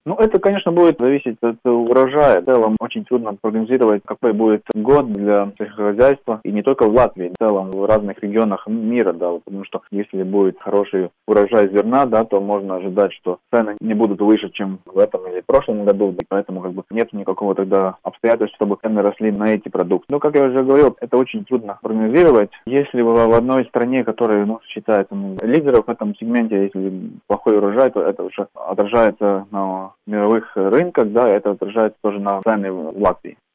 Ну, это, конечно, будет зависеть от урожая. В целом, очень трудно прогнозировать, какой будет год для сельскохозяйства. И не только в Латвии, в целом в разных регионах мира, да, потому что если будет хороший урожай зерна, да, то можно ожидать, что цены не будут выше, чем в этом или в прошлом году. И поэтому нет никакого тогда обстоятельства, чтобы цены росли на эти продукты. Но, как я уже говорил, это очень трудно прогнозировать. Если в одной стране, которая считается лидером в этом сегменте, если плохой урожай, то это уже отражается на мировых рынках, да, это отражается тоже на цены в Латвии.